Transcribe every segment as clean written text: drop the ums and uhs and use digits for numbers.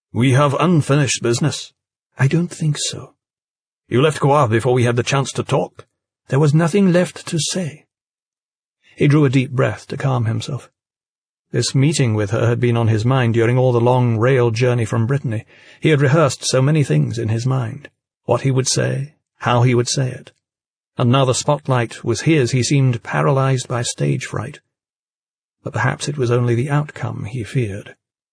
We have unfinished business. I don't think so. You left Goa before we had the chance to talk. There was nothing left to say. He drew a deep breath to calm himself. This meeting with her had been on his mind during all the long rail journey from Brittany. He had rehearsed so many things in his mind. What he would say, how he would say it. And now the spotlight was his, he seemed paralyzed by stage fright. But perhaps it was only the outcome he feared.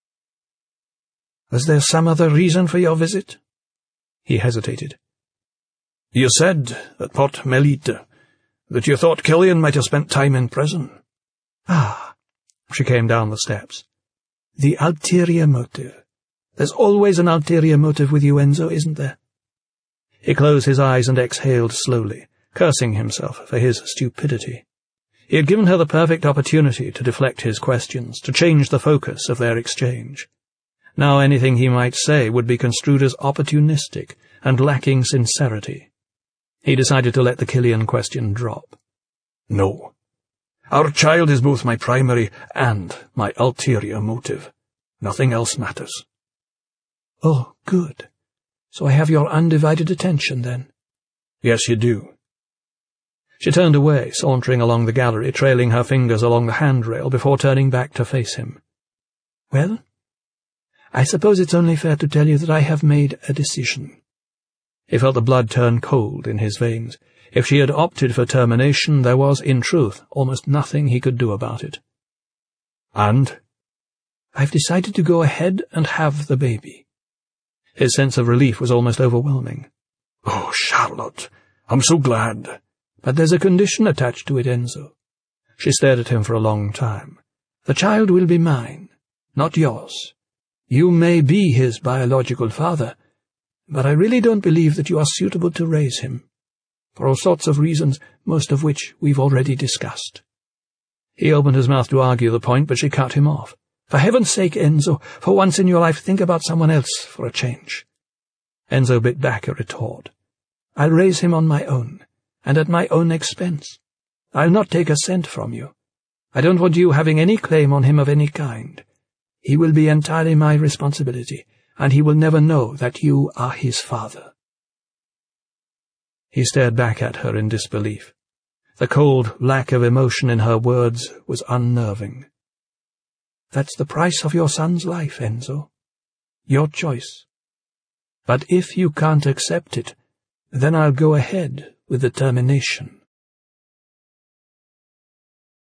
Was there some other reason for your visit? He hesitated. You said at Port Melite that you thought Killian might have spent time in prison. Ah, she came down the steps. The ulterior motive. There's always an ulterior motive with you, Enzo, isn't there? He closed his eyes and exhaled slowly, cursing himself for his stupidity. He had given her the perfect opportunity to deflect his questions, to change the focus of their exchange. Now anything he might say would be construed as opportunistic and lacking sincerity. He decided to let the Killian question drop. No. Our child is both my primary and my ulterior motive. Nothing else matters. Oh, good. So I have your undivided attention, then? Yes, you do. She turned away, sauntering along the gallery, trailing her fingers along the handrail before turning back to face him. Well, I suppose it's only fair to tell you that I have made a decision. He felt the blood turn cold in his veins. If she had opted for termination, there was, in truth, almost nothing he could do about it. And? I've decided to go ahead and have the baby. His sense of relief was almost overwhelming. Oh, Charlotte, I'm so glad. But there's a condition attached to it, Enzo. She stared at him for a long time. The child will be mine, not yours. You may be his biological father, but I really don't believe that you are suitable to raise him, for all sorts of reasons, most of which we've already discussed. He opened his mouth to argue the point, but she cut him off. For heaven's sake, Enzo, for once in your life think about someone else for a change. Enzo bit back a retort. I'll raise him on my own, and at my own expense. I'll not take a cent from you. I don't want you having any claim on him of any kind. He will be entirely my responsibility, and he will never know that you are his father. He stared back at her in disbelief. The cold lack of emotion in her words was unnerving. That's the price of your son's life, Enzo. Your choice. But if you can't accept it, then I'll go ahead with the termination.